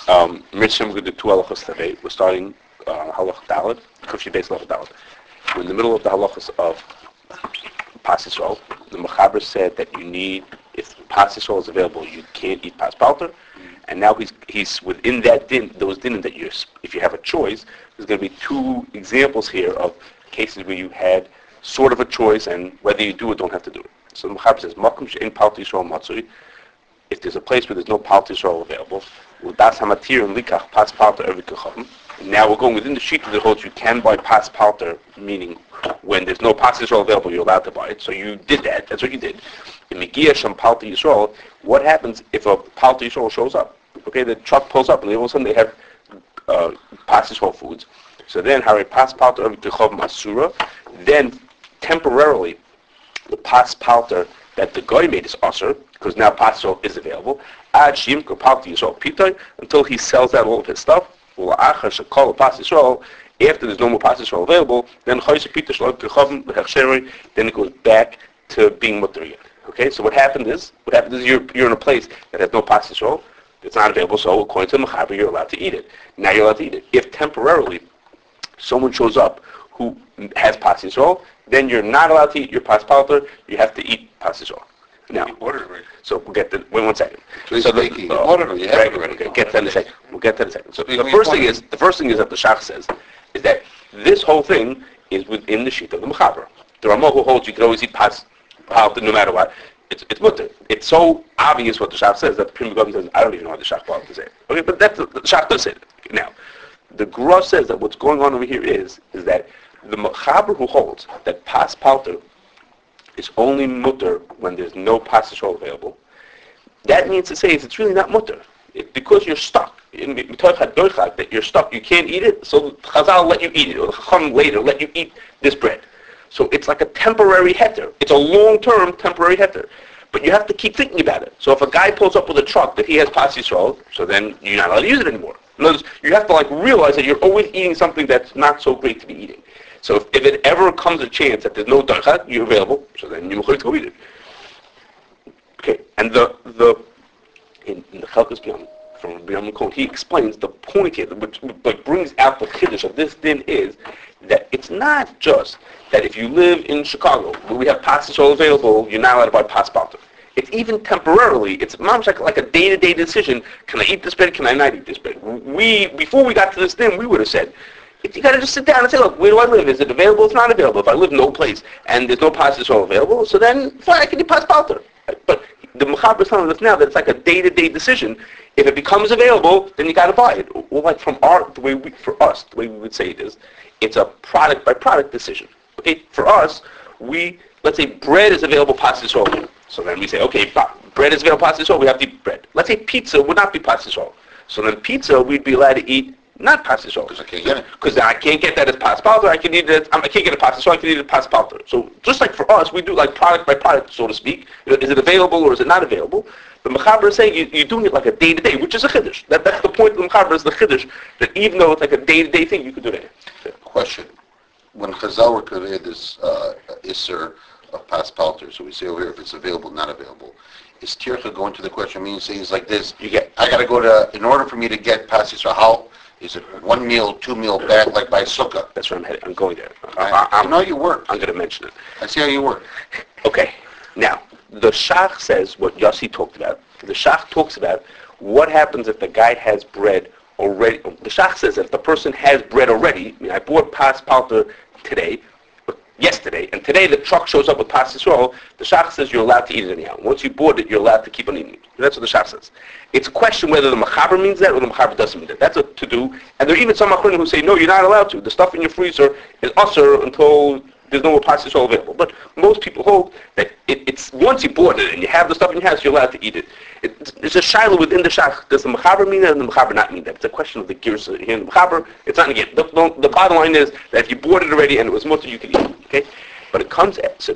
Mitzvah, we're going to do 2 halachas today. We're starting halach Daled, Kufshi Beis halach Daled. We're in the middle of the halachas of Pas Yisrael. The Mechaber said that you need, if Pas Yisrael is available, you can't eat Pas Palter. And now he's within that din, those din that if you have a choice, there's going to be 2 examples here of cases where you had sort of a choice, and whether you do or don't have to do it. So the Mechaber says, Makom she'en Palter Yisrael matzui. If there's a place where there's no Palter Yisrael available, das hamatir and likach Pas Palter every kachavim. Now we're going within the sheet that holds you can buy Pas Palter, meaning when there's no Pas Yisrael available, you're allowed to buy it. So you did that. That's what you did. In Megiya Sham Palter Yisrael, what happens if a Palter Yisrael shows up? Okay, the truck pulls up, and all of a sudden they have Pas Yisrael foods. So then, Hari Pas Palter every kachavim asura. Then temporarily, the Pas Palter that the guy made is usher, because now Pas Yisrael is available. Ad Shimko Palter Yisrael Pitay, until he sells out all of his stuff. After there's no more Pas Yisrael available, then then it goes back to being mutter again. Okay, so what happens is you're in a place that has no Pas Yisrael, it's not available, so according to the Mechaber, you're allowed to eat it. Now you're allowed to eat it. If temporarily someone shows up who has Pas Yisrael, then you're not allowed to eat your Pas Palter, you have to eat Pas Yisrael. Now, so we'll get to, wait 1 second. So you have it already. Okay, get to that in a second. We'll get to that in a second. So the first thing is that the Shach says, is that this whole thing is within the sheet of the Mechaber. The Ramah who holds you can always eat Pas Palter no matter what. It's mutter. It's so obvious what the Shach says that the Pri Megadim says, I don't even know what the Shach Palter to say. Okay, but that's the Shach does say it. Now, the Gra says that what's going on over here is that the Mechaber who holds that Pas Palter is only mutter when there's no Pas Yisrael available. That means to say it's really not mutter. Because you're stuck. That you're stuck. You can't eat it, so Chazal let you eat it, or the Chacham later let you eat this bread. So it's like a temporary heter. It's a long-term temporary heter. But you have to keep thinking about it. So if a guy pulls up with a truck that he has Pas Yisrael, so then you're not allowed to use it anymore. In other words, you have to realize that you're always eating something that's not so great to be eating. So if it ever comes a chance that there's no darchat, you're available, so then you're going to go eat it. Okay, and in the Chelkas B'Yam, from B'Yam L'Kon, he explains the point here, which brings out the chiddush of this din is that it's not just that if you live in Chicago, where we have Pas Yisrael available, you're not allowed to buy Pas Palter. It's even temporarily, it's like a day-to-day decision, can I eat this bread, can I not eat this bread? Before we got to this din, we would have said, you got to just sit down and say, look, where do I live? Is it available? It's not available. If I live no place and there's no Pas Yisrael available, so then fine, I can eat Pas Palter. But the Mechaber is telling us now that it's like a day-to-day decision. If it becomes available, then you got to buy it. Or like the way we would say it is, it's a product-by-product decision. Okay, for us, let's say bread is available Pas Yisrael. So then we say, okay, bread is available Pas Yisrael, we have to eat bread. Let's say pizza would not be Pas Yisrael. So then pizza, we'd be allowed to eat not Pas Yisrael. Because I can't get it. Because I can't get that as Pas Palter. I can't get a Pas Yisrael. I can eat it Pas Palter. So just like for us, we do like product by product, so to speak. Is it available or is it not available? The Mechaber is saying you're doing it like a day-to-day, which is a chiddush. That's the point of the Mechaber, is the chiddush, that even though it's like a day-to-day thing, you could do that. Question. When Chazal were created this Isser of Pas Palter, so we say over here if it's available, not available, is Tircha going to the question, meaning saying it's like this, I got to go to, in order for me to get Pas Yisrael, how? Is it 1 meal, 2 meal back, like by Sukkah? That's where I'm headed. I'm going there. I know you work. I'm going to mention it. I see how you work. Okay. Now, the Shach says what Yossi talked about. The Shach talks about what happens if the guy has bread already. The Shach says if the person has bread already, I bought Pas Palter yesterday, and today the truck shows up with Pas Yisrael, the Shach says you're allowed to eat it anyhow. Once you bought it, you're allowed to keep on eating it. That's what the Shach says. It's a question whether the Mechaber means that or the Mechaber doesn't mean that. That's a to-do. And there are even some Achronim who say, no, you're not allowed to. The stuff in your freezer is usher until there's no more Pas Yisrael available. But most people hold that it's once you bought it and you have the stuff in your house, you're allowed to eat it. It's a shiloh within the Shach. Does the Mechaber mean that and the Mechaber not mean that? It's a question of the gears here in the Mechaber. It's not again. The bottom line is that if you bought it already and it was mutter, you could eat it. Okay? But it comes so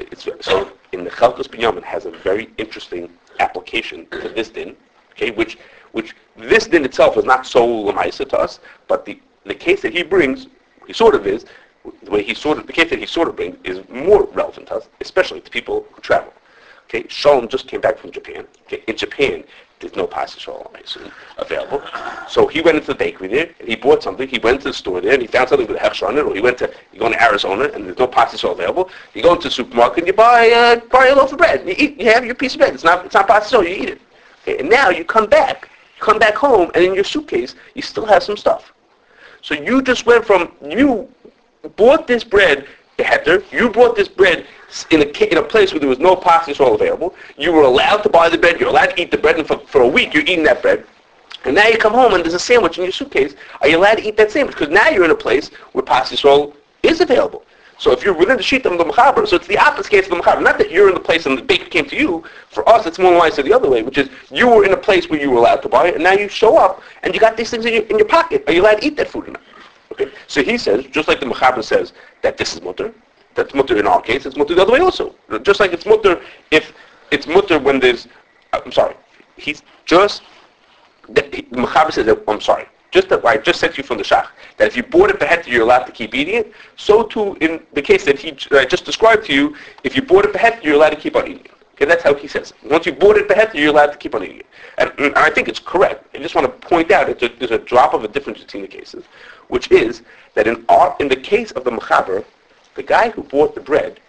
in the Chelkas B'Yam has a very interesting application to this din, okay, which this din itself is not so lemaisa to us, but the case that he brings, the case that he sort of brings is more relevant to us, especially to people who travel. Okay, Shalom just came back from Japan. Okay, in Japan, there's no pas Yisrael, I assume, available. So he went into the bakery there, and he bought something. He went to the store there, and he found something with a hechsher on it. Or you go to Arizona, and there's no pas Yisrael available. You go into the supermarket, and you buy a loaf of bread. You have your piece of bread. It's not pas Yisrael. You eat it. Okay, and now you come back home, and in your suitcase, you still have some stuff. So you just went from, you bought this bread, you bought this bread in a place where there was no pas Yisrael available. You were allowed to buy the bread, you're allowed to eat the bread, and for a week you're eating that bread. And now you come home and there's a sandwich in your suitcase. Are you allowed to eat that sandwich? Because now you're in a place where pas Yisrael is available. So if you're within the sheet of the Mechaber, so it's the opposite case of the Mechaber. Not that you're in the place and the baker came to you. For us, it's more like the other way, which is you were in a place where you were allowed to buy it, and now you show up and you got these things in your pocket. Are you allowed to eat that food or not? Okay. So he says, just like the Mechaber says, that this is mutter. That's mutter in our case. It's mutter the other way also. Just like it's mutter if it's mutter when there's. I'm sorry. He's just. The Mechaber says that. I'm sorry. Just that I just said to you from the Shach, that if you bought it beheter, you're allowed to keep eating it. So too in the case that I just described to you, if you bought it beheter, you're allowed to keep on eating it. Okay, that's how he says it. Once you bought it beheter, you're allowed to keep on eating it. And I think it's correct. I just want to point out that there's a drop of a difference between the cases, which is that in the case of the Mechaber, the guy who bought the bread,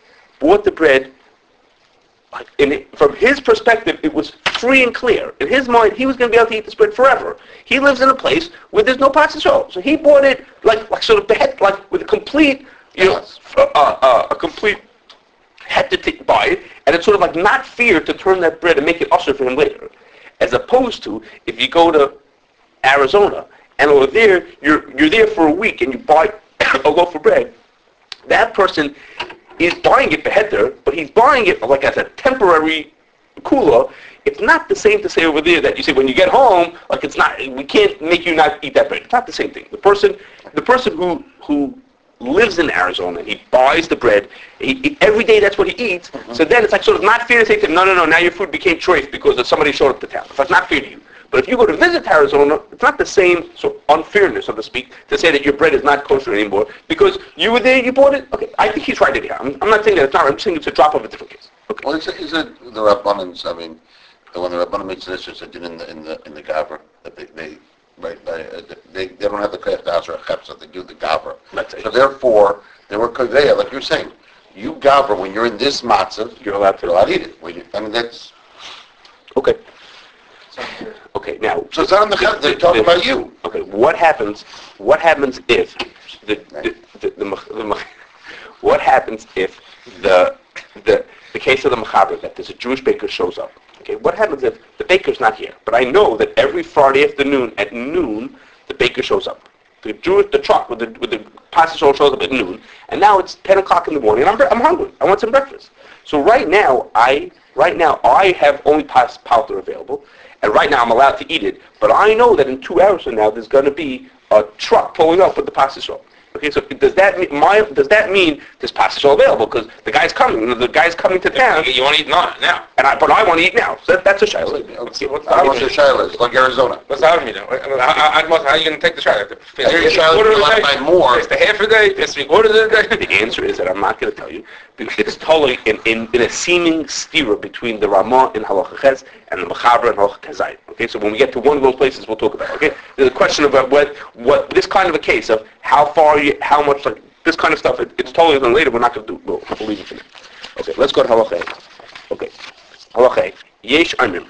from his perspective, it was free and clear. In his mind, he was going to be able to eat this bread forever. He lives in a place where there's no pas Yisrael. So he bought it like sort of behead, like with a complete, a complete had to buy it, and it's sort of like not fear to turn that bread and make it usher for him later. As opposed to if you go to Arizona and over there you're there for a week and you buy a loaf of bread, that person is buying it beheter, but he's buying it like as a temporary kula. It's not the same to say over there that you say when you get home, like it's not, we can't make you not eat that bread. It's not the same thing. The person who lives in Arizona, he buys the bread, every day that's what he eats, so then it's like sort of not fair to say to him, no, now your food became choice because somebody showed up to town. It's like not fair to you. But if you go to visit Arizona, it's not the same sort of unfairness, so to speak, to say that your bread is not kosher anymore because you were there, you bought it. Okay, I think he's right in here. I'm not saying that it's not. I'm saying it's a drop of a different case. Okay. Well, is it the Rabbanans? I mean, when the Rabbanan makes this, it's in the Gavra that they don't have the koyach to answer a chepsa. They do the Gavra. So therefore, they were koveya, like you're saying. You Gavra when you're in this matzah, you're allowed to eat it. That's okay. Okay, now. So it's not on they're talking about you. Okay, what happens if what happens if the case of the Mechaber, that there's a Jewish baker shows up? Okay, what happens if the baker's not here? But I know that every Friday afternoon at noon, the baker shows up. The truck with the pas Yisrael shows up at noon, and now it's 10 o'clock in the morning, and I'm hungry. I want some breakfast. So right now I have only pas palter available. And right now I'm allowed to eat it, but I know that in 2 hours from now there's going to be a truck pulling up with the pas Yisrael. Okay, so does that mean there's pas Yisrael available? Because the guy's coming. The guy's coming to town. You want to eat now? But I want to eat now. So that's a shayla. Okay, what's the shayla? It's like Arizona. What's that mean? How are you going to take the shayla? It's more. It's the half a day. It's 3/4 of the day. The answer is that I'm not going to tell you. It's totally in a seeming stira between the Ramah in Halacha Ches and the Mechaber and Halacha Ches. Okay, so when we get to one of those places, we'll talk about it. Okay, there's a question about what this kind of a case of how much like this kind of stuff. It's totally done later. We're not going to do. We'll leave it for now. Okay, let's go to Halacha. Okay, Halacha. Yesh Amrim.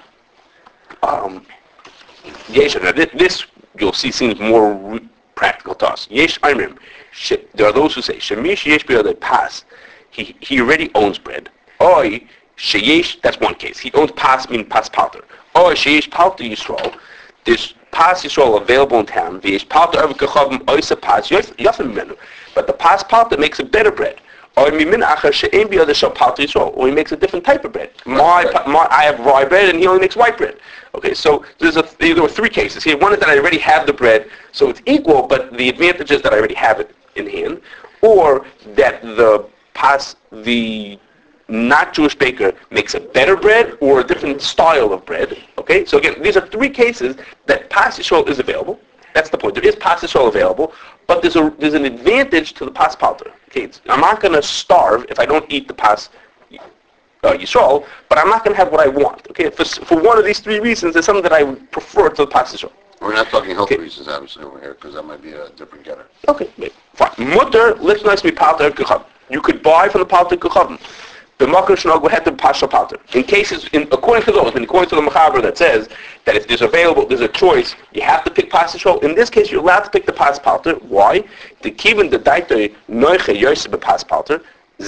Yesh. Now this you'll see seems more practical to us. Yesh Amrim. There are those who say Shemish Yesh B'Yadei Pas. He already owns bread. Oy Sheyesh. That's one case. He owns pas mean pas palter. Oy Sheyesh Palter Yisrael. There's pas Yisrael available in town. V'yesh Palter Ever Kechavim Oysa Pas Yafim Menu. But the pas palter makes a better bread. Or Mimin Acher She'en B'Yadei Shal Palter Yisrael. Or he makes a different type of bread. I have rye bread and he only makes white bread. Okay, so there were 3 cases here. One is that I already have the bread, so it's equal, but the advantage is that I already have it in hand, or that the not Jewish baker makes a better bread or a different style of bread. Okay, so again, these are 3 cases that pas Yisrael is available. That's the point. There is pas Yisrael available, but there's an advantage to the pas palter. Okay, I'm not going to starve if I don't eat the pas Yisrael, but I'm not going to have what I want. Okay, for one of these three reasons, there's something that I would prefer to the Pas Yisrael. We're not talking health reasons, obviously, over here, because that might be a different getter. Okay, fine. Mutter, let's nice be palter kuchavim. You could buy from the palter kuchavim. The makar shnag will have to pass palter. In cases, according to those, according to the Mechaber that says that if there's a choice, you have to pick Pas Yisrael. In this case, you're allowed to pick the Pas Palter. Why? The kiven the daitoi noiche yosef bepas palter.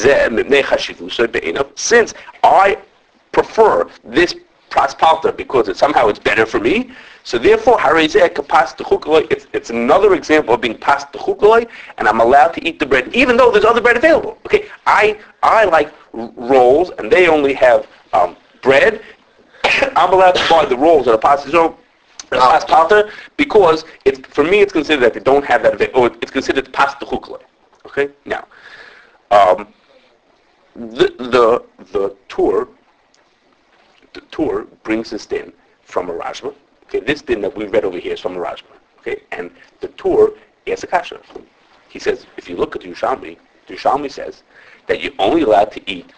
Since I prefer this Pas Palter because it's better for me, so therefore it's another example of being pas techukaloi, and I'm allowed to eat the bread even though there's other bread available. Okay, I like rolls and they only have bread. I'm allowed to buy the rolls at a Pas Palter because for me it's considered that they don't have that available, or it's considered pas techukaloi. Okay, now. The Tur brings this din from a Rashba. Okay, this din that we read over here is from a Rashba. Okay, and the Tur asks a kasha. He says, if you look at the Yerushalmi says that you're only allowed to eat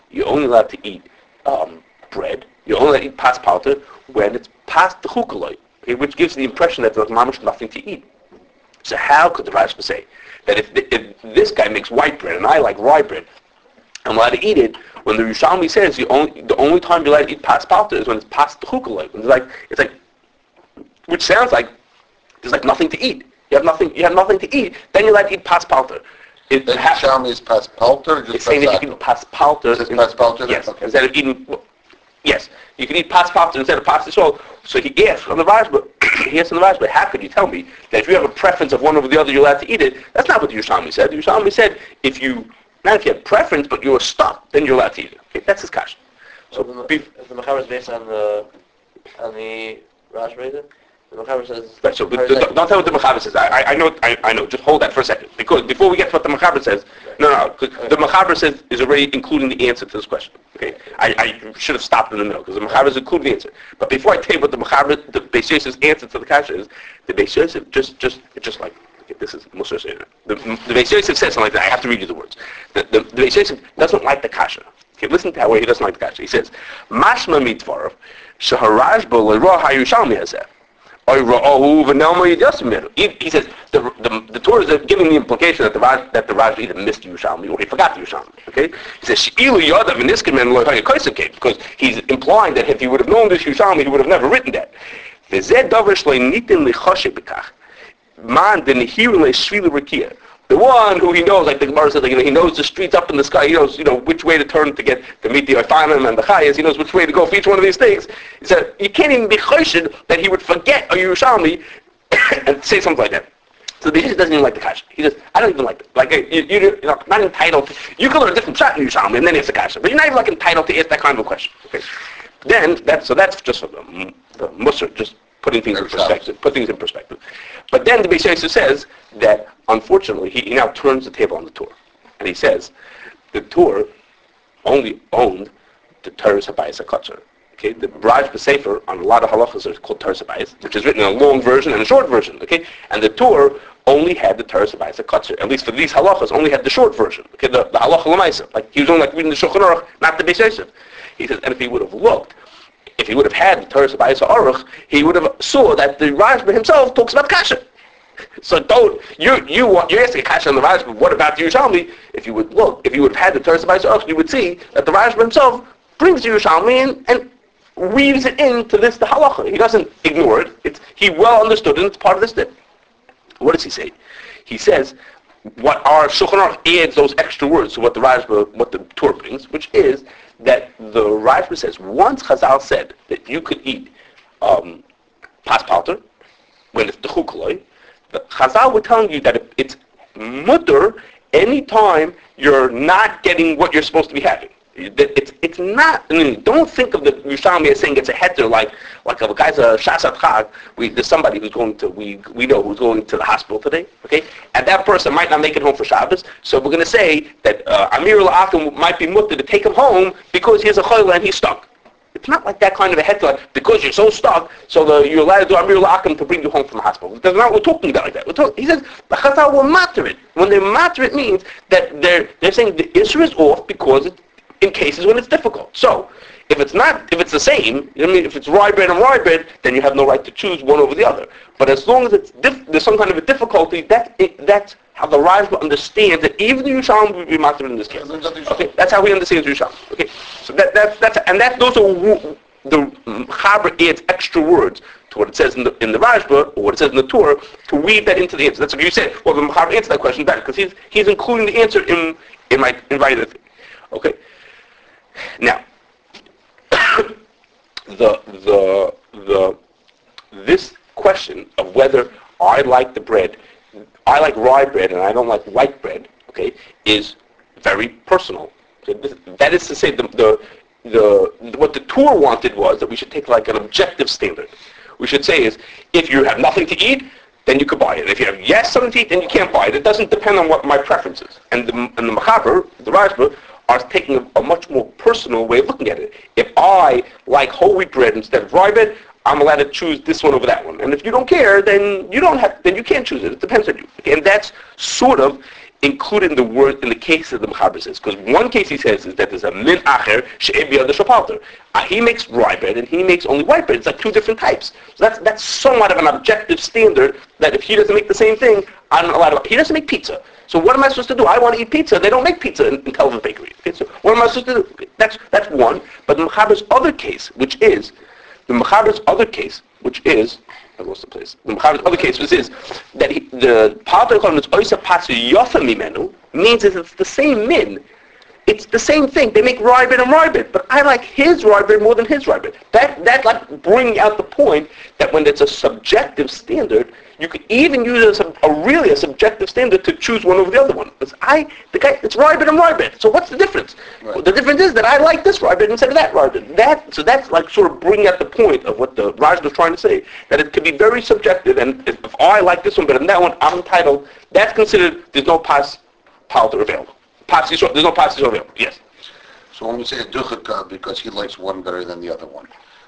bread. You're only allowed to eat pas palter when it's pas techukaloi, okay, which gives the impression that there's mamash nothing to eat. So how could the Rashba say that if this guy makes white bread and I like rye bread, I'm allowed to eat it, when the Yerushalmi says the only time you're allowed to eat pas palter is when it's pas techukaloi. It's like, which sounds like there's like nothing to eat. You have nothing to eat. Then you're allowed to eat pas palter. The Yerushalmi is pas palter. It's saying that you can eat pas palter. Pas palter. Yes, okay. Instead of eating. Yes, you can eat pas palter instead of pas Yisrael. So he asked on the Rashba, how could you tell me that if you have a preference of one over the other, you're allowed to eat it? That's not what the Yerushalmi said. The Yerushalmi said not if you had preference, but you were stuck, then you're allowed to eat it. Okay, that's his kasha. So the Mechaber is based on the Rashba. The Mechaber says. Right. So don't tell what the Mechaber says. I know. Just hold that for a second, because before we get to what the Mechaber says, no. The Mechaber says is already including the answer to this question. Okay, I should have stopped in the middle because the Mechaber is including the answer. But before I tell you what the Beis Yosef's answer to the kasha is, the Beis Yosef just like. Okay, this is Musar Seder. The Beis Yosef says something like that. I have to read you the words. The Beis Yosef doesn't like the kasha. Okay, listen to how he doesn't like the kasha. He says, "Mashma mitvarov sheharashba leroh hayushalmi hazeh." He says the Torah is giving the implication that the Raj either missed Yerushalmi or he forgot the Yerushalmi. Okay, he says because he's implying that if he would have known this Yerushalmi, he would have never written that. The one who he knows, like the Gemara says, he knows the streets up in the sky. He knows, which way to turn to get to meet the Oifanim and the Chayas. He knows which way to go for each one of these things. He said you can't even be choshed that he would forget a Yerushalmi and say something like that. So the Yisrael doesn't even like the kasha. He says, I don't even like it. Like you're not entitled to. You can learn a different shot in Yerushalmi and then ask the kasha, but you're not even entitled to ask that kind of a question. Okay. Then that's just the Musar, just putting things in perspective. But then the Beis Yosef says that, unfortunately, he now turns the table on the Torah. And he says, the Torah only owned the Torah's Habayis HaKotzer. Okay, the Raj B'Sefer on a lot of halachas are called Torah's Habayis, which is written in a long version and a short version. Okay, and the Torah only had the Torah's Habayis HaKotzer. At least for these halachas, only had the short version. Okay, the halacha l'maisa. Like he was only reading the Shulchan Aruch, not the Beis Yosef. He says, and if he would have looked, if he would have had the Torah's Habayis HaAruch, he would have saw that the Rashba himself talks about kasha. So you're asking a kasha on the Rashba, what about the Yerushalmi? If you would have had the Torah's Habayis HaAruch, you would see that the Rashba himself brings the Yerushalmi and weaves it into the halacha. He doesn't ignore it. He well understood it, and it's part of this thing. What does he say? He says, what our Shulchan Aruch adds those extra words to what the Torah brings, which is that the Rashba says, once Chazal said that you could eat pas palter, when it's techukaloi, the Chazal were telling you that it's mutter anytime you're not getting what you're supposed to be having. It's not. Don't think of the Yerushalmi as saying it's a heter like if a guy's a shasat chag. There's somebody who's going to we know who's going to the hospital today. Okay, and that person might not make it home for Shabbos. So we're going to say that Amir La'akim might be mutter to take him home because he has a chayla and he's stuck. It's not like that kind of a heter because you're so stuck. So you're allowed to do Amir La'akim to bring you home from the hospital. That's not what we're talking about like that. He says the Chazal will matter it. When they matter it means that they're saying the issue is off because in cases when it's difficult. So, if it's the same, if it's rye bread and rye bread, then you have no right to choose one over the other. But as long as there's some kind of a difficulty, that's how the Rajba understands that even the Yerushalmi would be matter in this case. Okay, that's how he understands Yerushalmi. Okay, so those are the Chaber adds extra words to what it says in the Rajba or what it says in the Torah to weave that into the answer. That's what you said. Well, the Chaber answered that question better because he's including the answer in my invited thing. Okay. Now, this question of whether I like rye bread and I don't like white bread, okay, is very personal. Okay? That is to say, what the Torah wanted was that we should take like an objective standard. We should say is, if you have nothing to eat, then you could buy it. If you have something to eat, then you can't buy it. It doesn't depend on what my preference is. And the Machaber, the Rajba, are taking a much more personal way of looking at it. If I like whole wheat bread instead of rye bread, I'm allowed to choose this one over that one. And if you don't care, then you can't choose it. It depends on you. Okay? And that's sort of included in the word in the case that the Mechaber says. Because one case he says is that there's a min acher she'eb yad shapalter. He makes rye bread and he makes only white bread. It's like two different types. So that's somewhat of an objective standard that if he doesn't make the same thing, I'm not allowed to. He doesn't make pizza. So what am I supposed to do? I want to eat pizza. They don't make pizza in Tel Aviv Bakery. Okay, so what am I supposed to do? Okay, that's one. But the Mechaber's other case, which is, I lost the place. The Mechaber's other case is that the Pater Kohen is Oisa Pasu Yofa Mimenu means that it's the same min. It's the same thing. They make rye bread and rye bread, but I like his rye bread more than his rye bread. That like bringing out the point that when it's a subjective standard, you could even use a subjective standard to choose one over the other one. It's rye bread and rye bread. So what's the difference? Right. Well, the difference is that I like this rye bread instead of that rye bread. So that's like sort of bringing out the point of what the Raj was trying to say, that it could be very subjective, and if I like this one better than that one, I'm entitled. That's considered, there's no pas palter available. There's no pas available. Yes. So when we say a duchaka because he likes one better than the other one,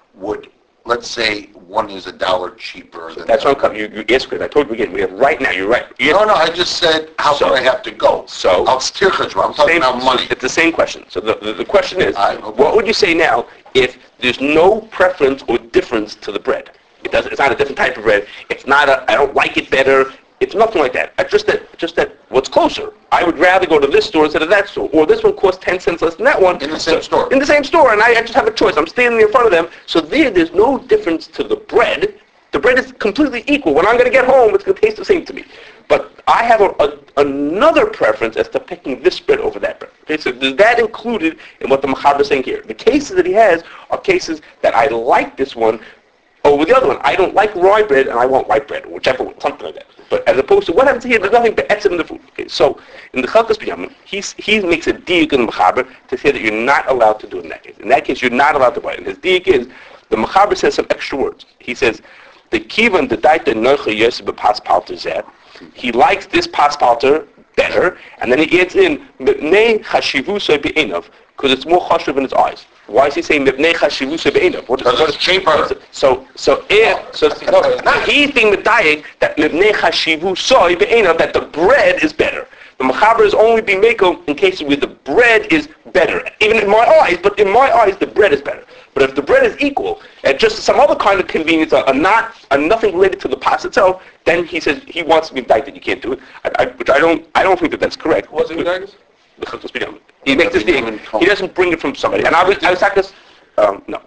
let's say one is $1 cheaper than That's the what other. I'm coming. You asked it. I told you again. We have right now. You're right. No, I just said, how So- far I have to go. So- I'll steer I'm talking about money. It's the same question. So the question is, Okay. what would you say now if there's no preference or difference to the bread? It's not a different type of bread. It's not I don't like it better. It's nothing like that. Just that what's closer. I would rather go to this store instead of that store. Or this one costs 10 cents less than that one. In the same store. In the same store, and I just have a choice. I'm standing in front of them. So there's no difference to the bread. The bread is completely equal. When I'm going to get home, it's going to taste the same to me. But I have another preference as to picking this bread over that bread. Okay, so is that included in what the Mechaber is saying here? The cases that he has are cases that I like this one over the other one. I don't like rye bread and I want white bread, whichever one, something like that. But as opposed to what happens here, there's nothing but etzem in the food. Okay, so in the Chalkas B'Yamim, he makes a diuk in the Mechaber to say that you're not allowed to do it in that case. In that case, you're not allowed to buy it. And his diuk is, the Mechaber says some extra words. He says, the kivan the daita nocha yosef b'pas palter zeh. He likes this pas palter better, and then he adds in mipnei chashivusay be'enav, because it's more chashuv in his eyes. Why is he saying mipnei chashivusay be'enav? Because it's cheaper. He's being medayik that mipnei chashivusay be'enav, that the bread is better. The Mechaber is only being meko in cases where the bread is better. Even in my eyes, but in my eyes, the bread is better. But if the bread is equal, and just some other kind of convenience, nothing related to the pas itself, then he says he wants to be indicted. You can't do it. Which I don't think that that's correct. What's it, guys? The Chalkas B'Yamim. He makes this thing. He doesn't bring it from somebody. And I was takas. No.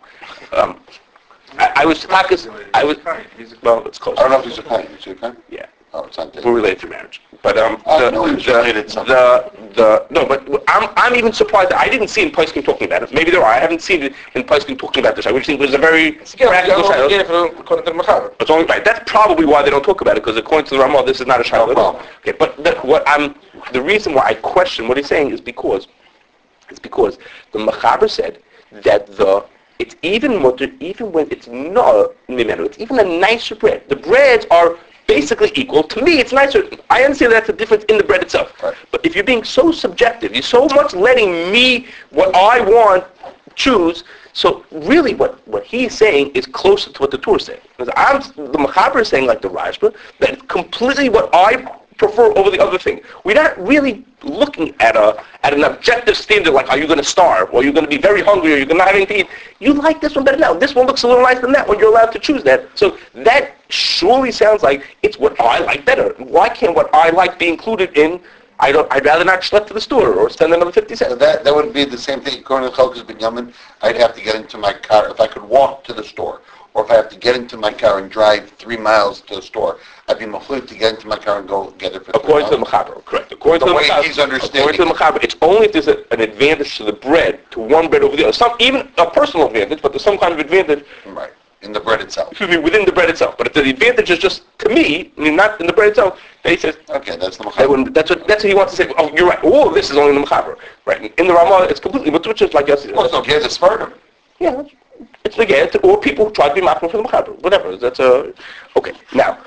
I was takas. Well, it's close. I don't know if he's a kind. Is he a kind? Yeah. Oh, it's not there. We're related through marriage. But no, he's related somehow. but I'm even surprised that I didn't see in Poskim talking about it. Maybe there are. I haven't seen it in Poskim talking about this. I would think it was a very practical shadow. According to the Mechaber. It's only right. That's probably why they don't talk about it, because according to the Ramah, this is not a shadow at all. Okay, but the reason why I question what he's saying is because the Mechaber said that it's even mutter, even when it's not mimenu, it's even a nicer bread. The breads are basically equal. To me, it's nicer. I understand that's a difference in the bread itself. Right. But if you're being so subjective, you're so much letting me, what I want, choose. So really what he's saying is closer to what the Torah said. Because the Mechaber is saying, like the Rashba, that it's completely what I prefer over the other thing. We're not really looking at an objective standard like, are you going to starve, or are you going to be very hungry, or you're going to not have anything to eat. You like this one better now. This one looks a little nicer than that one. You're allowed to choose that. So that surely sounds like it's what I like better. Why can't what I like be included in? I'd rather not schlep to the store or spend another 50 cents. So that would be the same thing. According to Chalkas Binyamin, I'd have to get into my car if I could walk to the store, or if I have to get into my car and drive 3 miles to the store. I'd be machliv to get into my car and go get it for According to the Mechaber, correct. According The to the way Mechaber, he's understanding according to the Mechaber, it's only if there's an advantage to the bread, to one bread over the other. Even a personal advantage, but there's some kind of advantage. Right. In the bread itself. Excuse me, within the bread itself. But if the advantage is just to me, I mean, not in the bread itself, then he says, Okay, that's the I Mechaber. wouldn't, that's what he wants to say. Oh, you're right. Oh, this is only in the Mechaber. Right. In the Ramah, it's completely, but which is like us. Well, it's okay to spur them. Yeah, it's the get, or people who try to be machmir for the Mechaber. Whatever. That's a, okay. Now,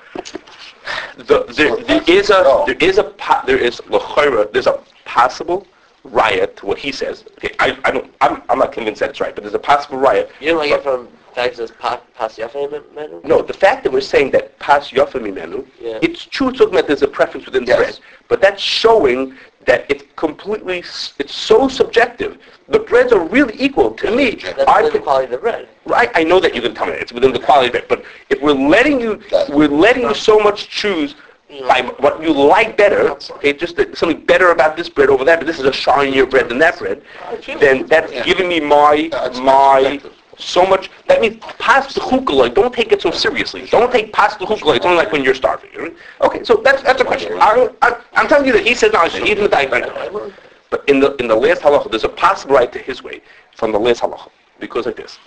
there's a possible riot to what he says. Okay, I'm not convinced that it's right, but there's a possible riot. You didn't like it from the fact that it's pas yafa menu? No, the fact that we're saying that pas yafa mimenu, Yeah. it's true it's talking about there's a preference within the Yes. bread, but that's showing that it's so subjective. The breads are really equal to me. That's I the can, quality of the bread. right? I know that you can tell me that it's within the quality of it, but if we're letting you so much choose by what you like better, okay, just something better about this bread over that, but this is a shinier bread than that bread, then that's giving me my subjective. so much. That means pas l'chukaloi. Don't take it so seriously. Don't take pas l'chukaloi. It's only like when you're starving. Right? Okay, so that's a question. I'm telling you that he says no. I said even the diet. But in the last halacha, there's a possible right to his way from the last halacha, because like this,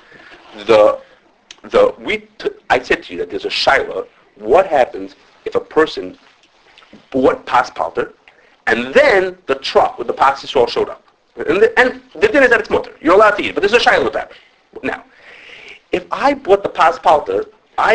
I said to you that there's a shaila. What happens if a person bought pas palter, and then the truck with the pas yisrael showed up, and the din is that it's mutter. You're allowed to eat, but there's a shaila with that. Now, if I bought the pas palter,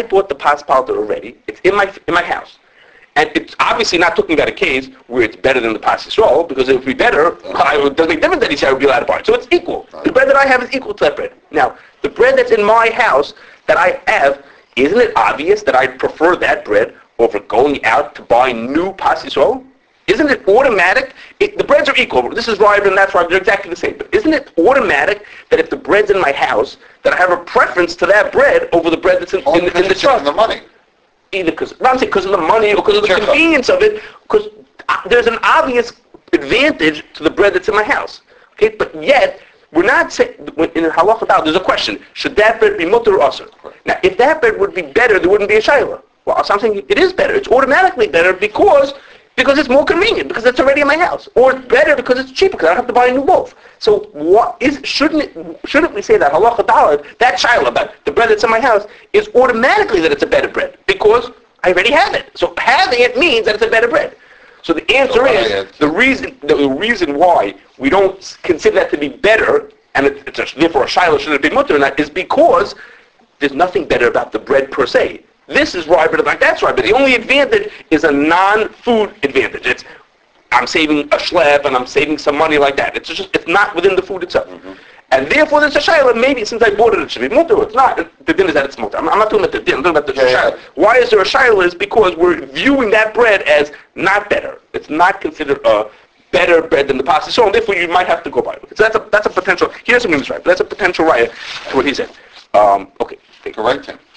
already. It's in my house. And it's obviously not talking about a case where it's better than the pas yisrael, because if it would be better, it doesn't make difference that I would be allowed to buy it. So it's equal. The bread that I have is equal to that bread. Now, the bread that's in my house that I have, isn't it obvious that I prefer that bread over going out to buy new pas yisrael? Isn't it automatic? The breads are equal. This is right and that's right. They're exactly the same. But isn't it automatic that if the bread's in my house, that I have a preference to that bread over the bread that's in the truck? The money. Either because of the money or because of the convenience of it, because there's an obvious advantage to the bread that's in my house. Okay, but yet we're not saying in halacha dal. There's a question: should that bread be mutter or asur? Now, if that bread would be better, there wouldn't be a shayla. Well, I'm saying it is better. It's automatically better because it's more convenient, because it's already in my house, or it's better because it's cheaper because I don't have to buy a new loaf. So shouldn't we say that halacha daled, that shayla, that the bread that's in my house is automatically that it's a better bread because I already have it. So having it means that it's a better bread. So the answer is the reason why we don't consider that to be better, and therefore a shayla shouldn't be mutter, and that is because there's nothing better about the bread per se. This is right, but like that's right. But the only advantage is a non-food advantage. It's I'm saving a schlep and I'm saving some money like that. It's not within the food itself. Mm-hmm. And therefore there's a shayla. Maybe since I bought it should be mutter. It's not. The din is that it's mutter. I'm not talking about the din. I'm talking about the shayla. Why is there a shayla? Is because we're viewing that bread as not better. It's not considered a better bread than the pasta. So therefore you might have to go buy it. So that's a potential. He doesn't mean this right, but that's a potential riot to what he said. Okay. Correct him.